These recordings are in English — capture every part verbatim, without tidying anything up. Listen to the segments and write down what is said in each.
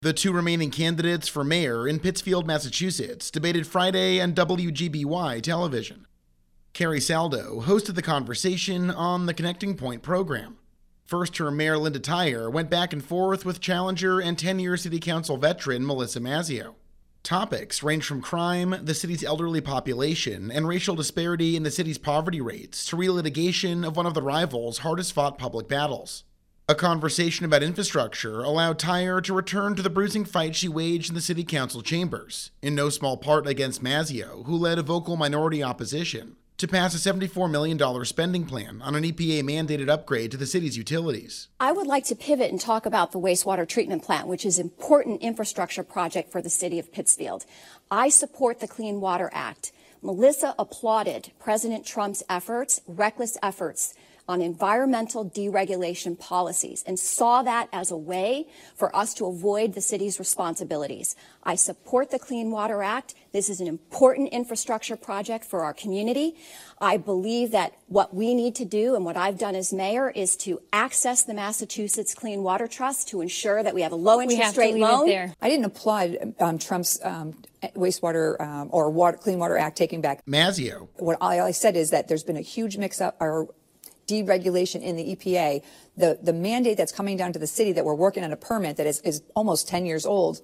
The two remaining candidates for mayor in Pittsfield, Massachusetts, debated Friday on W G B Y television. Carrie Saldo hosted the conversation on the Connecting Point program. First-term Mayor Linda Tyer went back and forth with challenger and ten-year City Council veteran Melissa Mazzeo. Topics range from crime, the city's elderly population, and racial disparity in the city's poverty rates to relitigation of one of the rivals' hardest-fought public battles. A conversation about infrastructure allowed Tyer to return to the bruising fight she waged in the city council chambers, in no small part against Mazzeo, who led a vocal minority opposition, to pass a seventy-four million dollars spending plan on an E P A-mandated upgrade to the city's utilities. I would like to pivot and talk about the wastewater treatment plant, which is an important infrastructure project for the city of Pittsfield. I support the Clean Water Act. Melissa applauded President Trump's efforts, reckless efforts, on environmental deregulation policies and saw that as a way for us to avoid the city's responsibilities. I support the Clean Water Act. This is an important infrastructure project for our community. I believe that what we need to do and what I've done as mayor is to access the Massachusetts Clean Water Trust to ensure that we have a low interest rate loan. There. I didn't applaud um, Trump's um, wastewater um, or water, Clean Water Act taking back. Mazzeo. What I, I said is that there's been a huge mix-up or deregulation in the E P A. The the mandate that's coming down to the city that we're working on a permit that is, is almost ten years old.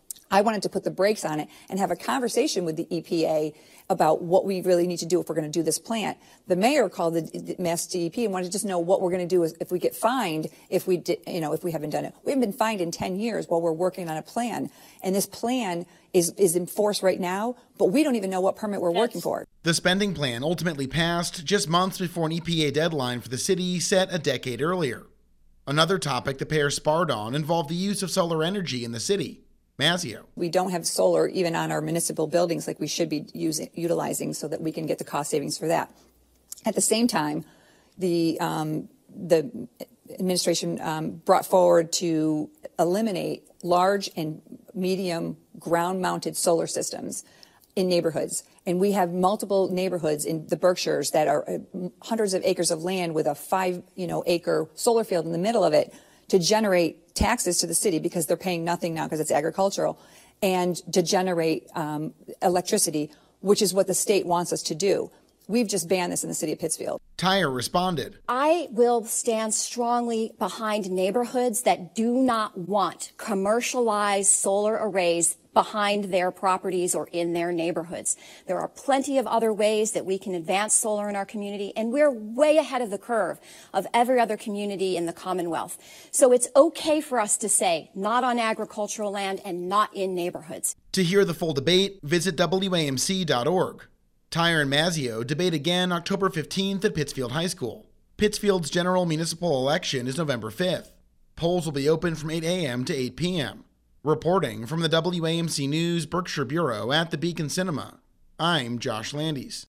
I wanted to put the brakes on it and have a conversation with the E P A about what we really need to do if we're going to do this plant. The mayor called the, the Mass D E P and wanted to just know what we're going to do if we get fined if we did, you know, if we haven't done it. We haven't been fined in ten years while we're working on a plan, and this plan is is in force right now, but we don't even know what permit we're working for. The spending plan ultimately passed just months before an E P A deadline for the city set a decade earlier. Another topic the pair sparred on involved the use of solar energy in the city. Mazzeo. We don't have solar even on our municipal buildings like we should be using, utilizing so that we can get the cost savings for that. At the same time, the um, the administration um, brought forward to eliminate large and medium ground-mounted solar systems in neighborhoods. And we have multiple neighborhoods in the Berkshires that are uh, hundreds of acres of land with a five, you know, acre solar field in the middle of it to generate taxes to the city because they're paying nothing now because it's agricultural, and to generate um, electricity, which is what the state wants us to do. We've just banned this in the city of Pittsfield. Tyer responded. I will stand strongly behind neighborhoods that do not want commercialized solar arrays behind their properties or in their neighborhoods. There are plenty of other ways that we can advance solar in our community, and we're way ahead of the curve of every other community in the Commonwealth. So it's okay for us to say not on agricultural land and not in neighborhoods. To hear the full debate, visit W A M C dot org. Tyer and Mazzeo debate again October fifteenth at Pittsfield High School. Pittsfield's general municipal election is November fifth. Polls will be open from eight a.m. to eight p.m. Reporting from the W A M C News Berkshire Bureau at the Beacon Cinema, I'm Josh Landis.